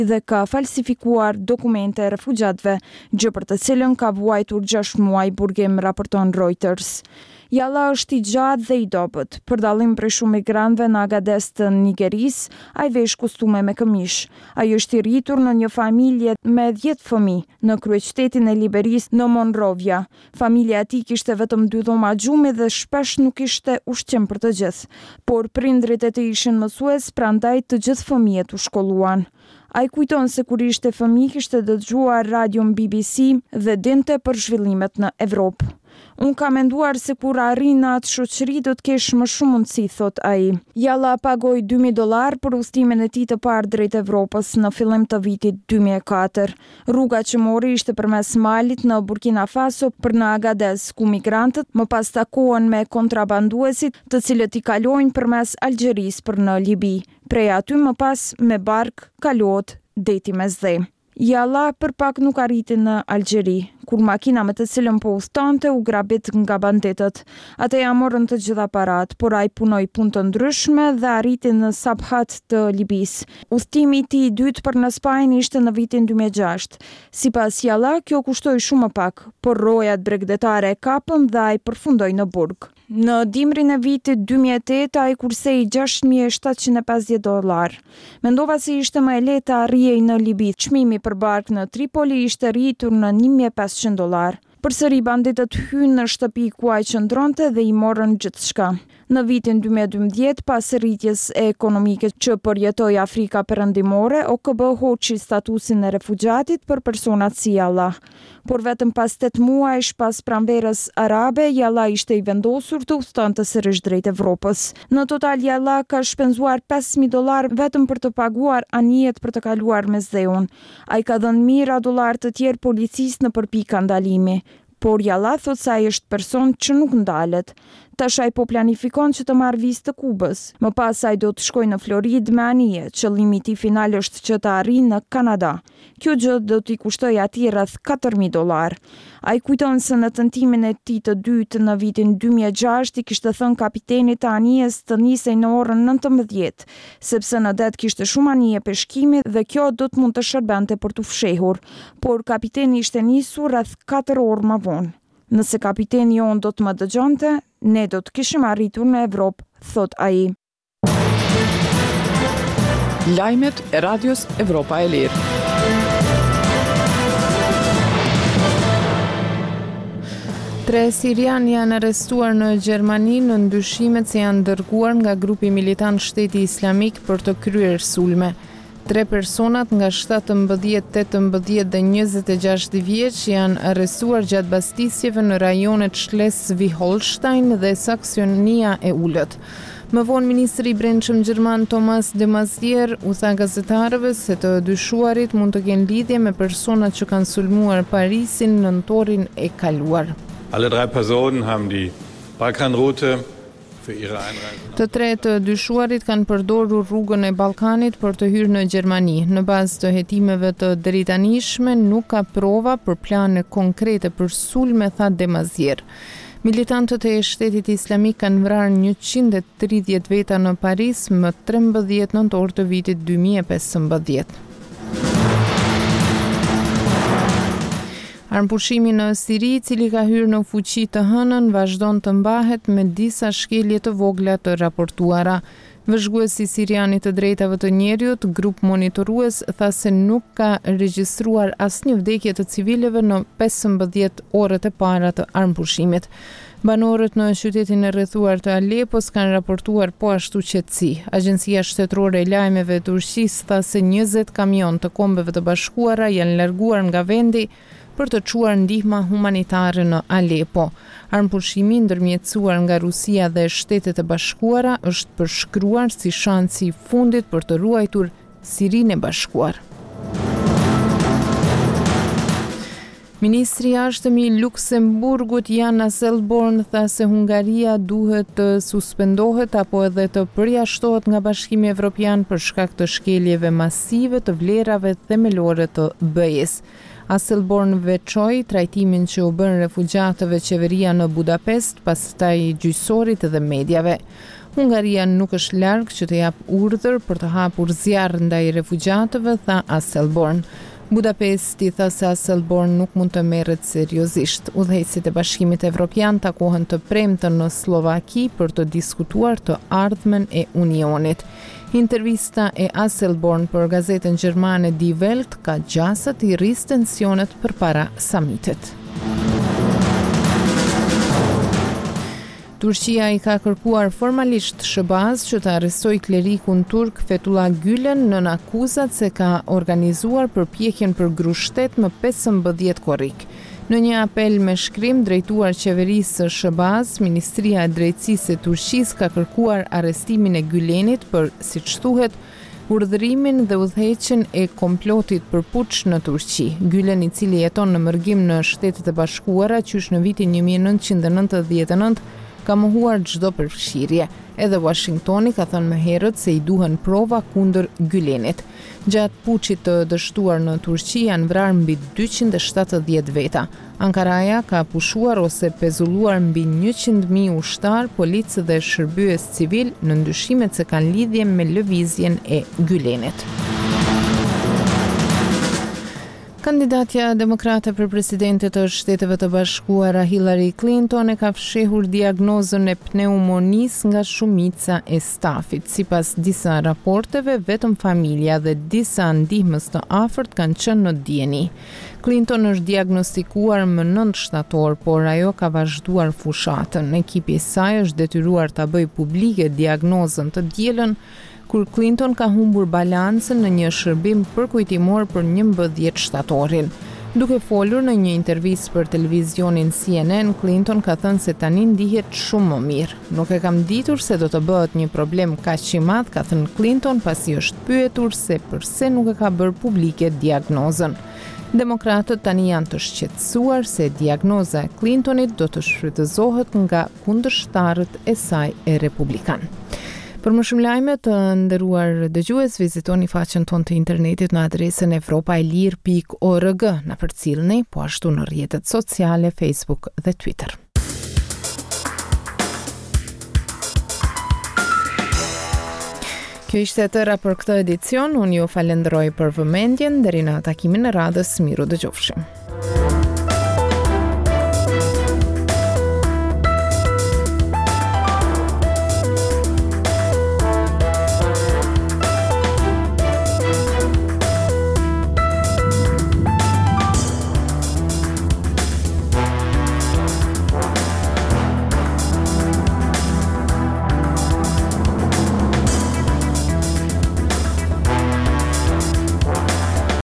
dhe ka falsifikuar dokumente e refugjatëve, gjë për të cilën ka vuajtur 6 muaj, burgim raporton Reuters. Jalla është i gjatë dhe i dobët. Për dallim prej shumë migrantëve në Agades të Nigerisë, ai vesh kostume me këmish. Ai është i rritur në një familje me 10 fëmijë në kryeqytetin e Liberisë në Monrovia. Familja e tij kishte vetëm 2 dhoma gjumi dhe shpesh nuk kishte ushqim për të gjithë, por prindrit e tij ishin mësues, prandaj të gjithë fëmijët u shkolluan. Ai kujton se kur ishte fëmijë kishte dëgjuar radion BBC dhe dinte për zhvillimet në Evropë. Unë ka menduar se kur arrin në atë shoqëri do të kesh më shumë mundësi, thot ai. Jalla pagoi $2,000 për udhëtimin e tij të parë drejt Evropës në fillim të vitit 2004. Rruga që mori ishte përmes malit në Burkina Faso për në Agades, ku migrantët më pas takohen me kontrabanduesit, të cilët i kalojnë përmes Algjerisë për në Libi. Prej aty më pas me bark kalohet deti mes dhe. Jalla për pak nuk arriti në Algjeri, kur makina me të cilën po udhtonte u grabit nga banditët. Ata ja morën të gjitha parat, por ai punoi punë të ndryshme dhe arriti në Sabhat të Libisë. Udhtimi i tij i dytë për në Spanjë ishte në vitin 2006. Sipas Jalla, kjo kushtoi shumë më pak, por rojat bregdetare e kapën dhe ai përfundoi në burg. Në dimrin e vitit 2008 ai kursei $6,750. Mendova se ishte më e lehtë të arrijej në Libi. Çmimi për bark në Tripoli ishte rritur në $1,500. Përsëri banditët hynë në shtëpi ku ai qëndronte dhe i morën gjithçka. Në vitin 2012, pas rritjes ekonomike që përjetoi Afrika Perëndimore, OKB hoqi statusin e refugjatit për personat si Jalla. Por vetëm pas 8 muajsh pas pranverës arabe, Jalla ishte i vendosur të udhtonte sërish drejt Evropës. Në total Jalla ka shpenzuar $5,000 vetëm për të paguar anijet për të kaluar mes dheun. Ai ka dhënë mijëra dollar të tjerë policisë në përpika ndalimi. Por Jalla thot se ai është person që nuk ndalet. Tash ai po planifikon që të marrë vizë të Kubës. Më pas ai do të shkojë në Floridë me anije. Qëllimi i tij final është që të arrijë në Kanada. Kjo gjë do t'i kushtoj atij rreth $4,000. Ai kujton se në tentimin e tij të dytë në vitin 2006 i kishte thënë kapitenit të anijes të nisej në orën 19, sepse në det kishte shumë anije peshkimi dhe kjo do të mund të shërbente për t'u fshehur. Por kapiteni ishte nisur rreth 4 orë më vonë. Nëse kapiteni jon do të më dëgjonte, ne do të kishim arritur në Evropë, thot ai. Lajmet e Radios Evropa e Lirë. Tre sirian janë arrestuar në Gjermani në ndyshimet se janë dërguar nga grupi militant Shteti Islamik për të kryer sulme. 3 personat nga 17, 18 dhe 26 vjeç janë arrestuar gjatë bastisjeve në rajonet Schleswig-Holstein dhe Saksonia e Ullët. Më vonë ministri i brendshëm gjerman Thomas de Maizière u tha gazetarëve se të dyshuarit mund të kenë lidhje me personat që kanë sulmuar Parisin në nëntorin e kaluar. Alle 3 Personen haben die Balkanroute. Të 3 të dyshuarit kanë përdorur rrugën e Ballkanit për të hyrë në Gjermani. Në bazë të hetimeve të drejtanishme nuk ka prova për plane konkrete për sulme, tha de Maizière. Militantët e Shtetit Islamik kanë vrarë 130 veta në Paris më 13 nëntor të vitit 2015. Armpushimi në Siri, i cili ka hyrë në fuqi të hënën, vazhdon të mbahet me disa shkelje të vogla të raportuara. Vëzhguesi siriani të drejtave të njerëzit, grup monitorues, tha se nuk ka regjistruar asnjë vdekje të civileve në 15 orët e para të armpushimit. Banorët në qytetin e rrethuar të Alepos kanë raportuar po ashtu qetësi. Agjencia Shtetërore e Lajmeve e Turqisë tha se 20 kamion të Kombeve të Bashkuara janë larguar nga vendi për të çuar ndihma humanitare në Alepo. Armpushimi ndërmjetësuar nga Rusia dhe Shtetet e Bashkuara është përshkruar si shansi i fundit për të ruajtur Sirinë e Bashkuar. Ministri i Jashtëm i Luksemburgut Jan Asselborn tha se Hungaria duhet të suspendohet apo edhe të përjashtohet nga Bashkimi Evropian për shkak të shkeljeve masive të vlerave themelore të BE-s. Asselborn veçoi trajtimin që u bën refugjatëve qeveria në Budapest, pastaj gjyqësorit dhe mediave. Hungaria nuk është larg që të jap urdhër për të hapur zjarr ndaj refugjatëve, tha Asselborn. Budapesti tha se Asselborn nuk mund të merret seriozisht. Udhëheqësit e Bashkimit Evropian takohen të premten në Slovaki për të diskutuar të ardhmen e Unionit. Intervista e Asselborn për gazetën gjermane Die Welt ka gjasa të rris tensionet përpara samitit. Turqia i ka kërkuar formalisht SHBAZ që të arrestoj klerikun turk Fethullah Gülen nën akuzat se ka organizuar përpjekjen për grushtet më 15 korrik. Në një apel me shkrim drejtuar qeverisë së SHBAZ, Ministria e Drejtësisë e Turqisë ka kërkuar arrestimin e Gülenit për, siç thuhet, urdhërimin dhe udhëheqjen e komplotit për puç në Turqi. Gülen, i cili jeton në mërgim në Shtetet e Bashkuara qysh në vitin 1999, ka mohuar çdo përfshirje. Edhe Washingtoni ka thënë më herët se i duhen prova kundër Gülenit. Gjatë puçit të dështuar në Turqi janë vrarë mbi 270 veta. Ankaraja ka pushuar ose pezulluar mbi 100.000 ushtar, policë dhe shërbyes civil në ndyshimet se kanë lidhje me lëvizjen e Gülenit. Kandidatja demokrate për presidente të Shteteve të Bashkuara Hillary Clinton e ka fshehur diagnozën e pneumonisë nga shumica e stafit. Sipas disa raporteve, vetëm familja dhe disa ndihmës të afërt kanë qenë në dieni. Clinton është diagnostikuar më 9 shtator, por ajo ka vazhduar fushatën. Ekipi i saj është detyruar ta bëjë publike diagnozën të dielën, kur Clinton ka humbur balancën në një shërbim përkujtimor për 11 shtatorin. Duke folur në një intervistë për televizionin CNN, Clinton ka thënë se tani ndihet shumë më mirë. Nuk e kam ditur se do të bëhet një problem kaq i madh, ka thënë Clinton pasi është pyetur se pse nuk e ka bërë publike diagnozën. Demokratët tani janë të shqetësuar se diagnoza e Clintonit do të shfrytëzohet nga kundërshtarët e saj e republikan. Për më shumë lajme të nderuar dëgjues, vizitoni faqen tonë të internetit në adresën evropaelir.org, na përcjellni po ashtu në rrjetet sociale, Facebook dhe Twitter. Kjo ishte e tëra për këtë edicion, unë ju falenderoj për vëmendjen, deri në takimin e radhës, miru dëgjofshim.